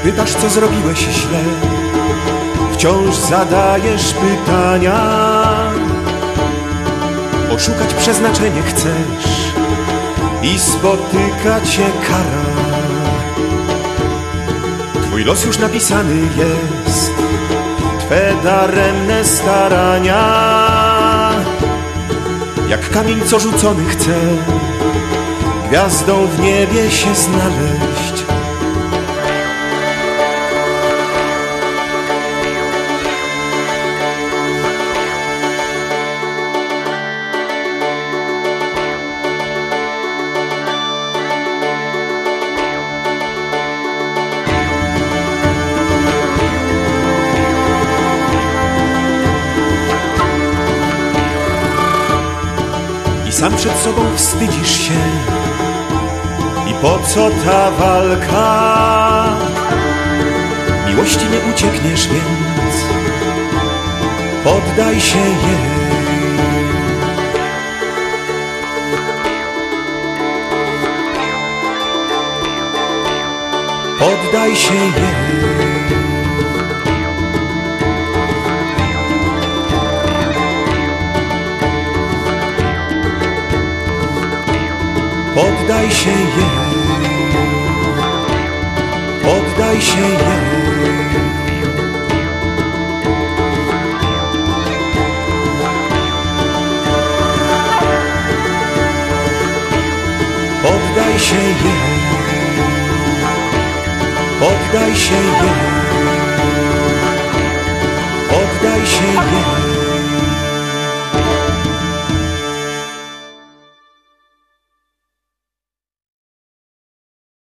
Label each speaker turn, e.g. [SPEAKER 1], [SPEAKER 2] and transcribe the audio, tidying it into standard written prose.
[SPEAKER 1] Pytasz, co zrobiłeś źle, wciąż zadajesz pytania. Oszukać przeznaczenie chcesz i spotyka cię kara. Twój los już napisany jest, twe daremne starania. Jak kamień, co rzucony chce gwiazdą w niebie się znaleźć. Sam przed sobą wstydzisz się. I po co ta walka? Miłości nie uciekniesz, więc poddaj się jej. Poddaj się jej. Poddaj się jej, poddaj się jej. Poddaj się jej, poddaj się jej, poddaj się jej.